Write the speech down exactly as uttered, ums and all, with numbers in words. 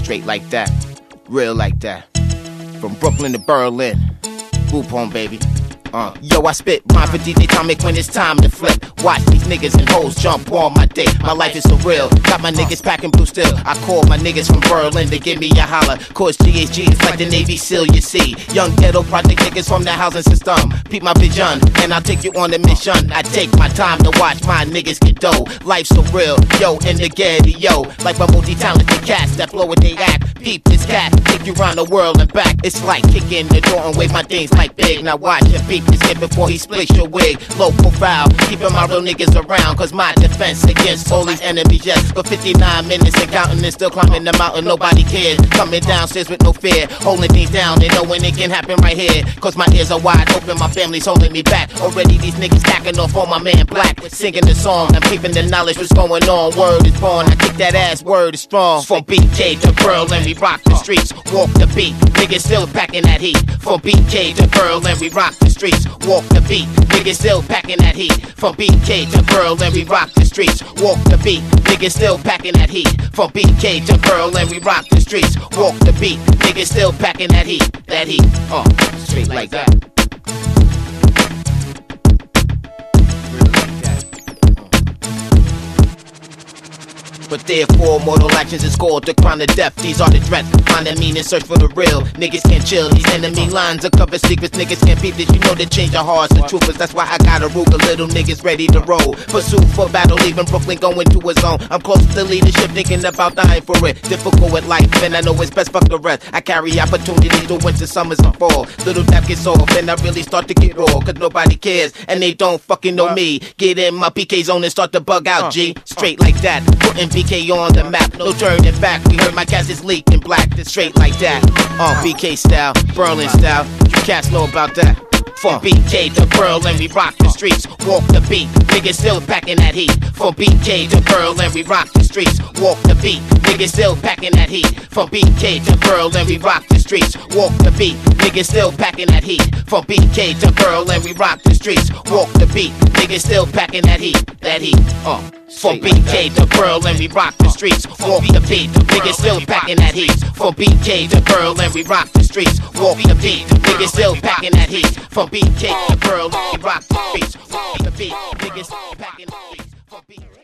straight like that, real like that. From Brooklyn to Berlin, boop home, baby. Uh. Yo, I spit rhyme for D J Tomic when it's time to flip. Watch these niggas and hoes jump on my dick. My life is so real. Got my niggas packing blue steel. I call my niggas from Berlin to give me a holler. Cause G H G is like the Navy SEAL, you see. Young ghetto project niggas from the housing system. Peep my vision, and I'll take you on a mission. I take my time to watch my niggas get dough. Life's so real, yo, in the ghetto, yo. Like my multi-talented cats that blow with they act. Peep this cat, take you around the world and back. It's like kicking the door and wave my things like big. Now watch and beat this kid before he splits your wig. Low profile, keeping my real niggas around. Cause my defense against all these enemies, yes. For fifty-nine minutes and counting and still climbing the mountain, nobody cares. Coming downstairs with no fear, holding things down and knowing it can happen right here. Cause my ears are wide open, my family's holding me back. Already these niggas stacking off on my man Black. Singing the song, I'm keeping the knowledge what's going on. Word is born, I kick that ass, word is strong. From B K to Berlin, we rock the streets, walk the beat. Niggas still packing that heat. From B K to Berlin, we rock the streets, walk the beat. Niggas still packing that heat. From B K to Berlin, we rock the streets, walk the beat. Niggas still packing that heat. From B K to Berlin, we rock the streets, walk the beat. Niggas still packing that heat, that heat. Uh, straight like that. But therefore, mortal actions is called the crown of death. These are the threats, find the meaning, search for the real. Niggas can't chill, these enemy lines are cover secrets. Niggas can't beat this, you know they change their hearts to troopers. That's why I got a Ruger, little niggas ready to roll. Pursue for battle, even Brooklyn going to a zone. I'm close to leadership, thinking about dying for it. Difficult with life, and I know it's best fuck the rest. I carry opportunities to winter, summers, and fall. Little tap gets off, and I really start to get raw. Cause nobody cares, and they don't fucking know me. Get in my P K zone and start to bug out, G. Straight like that, putting B K on the map, no turning back. We heard my cats is leaking black, straight like that. On B K style, Berlin style, you cats know about that. From B K to Berlin, we rock the streets, walk the beat. Niggas still packing that heat. From B K to Berlin, we rock the streets, walk the beat. Niggas still packing that heat. From B K to Berlin, we rock the streets, walk the beat. Niggas still packing that heat. From B K to Berlin, we rock the streets, walk the beat. Niggas still packing that heat, that heat. Uh. From B K to Berlin, we rock the streets, walk the beat. Niggas still packing that heat. From B K to Berlin, we rock the streets, walk the beat. Niggas still packing that heat. From B K to Berlin, we rock the streets, walk the beat. Niggas still packing that heat.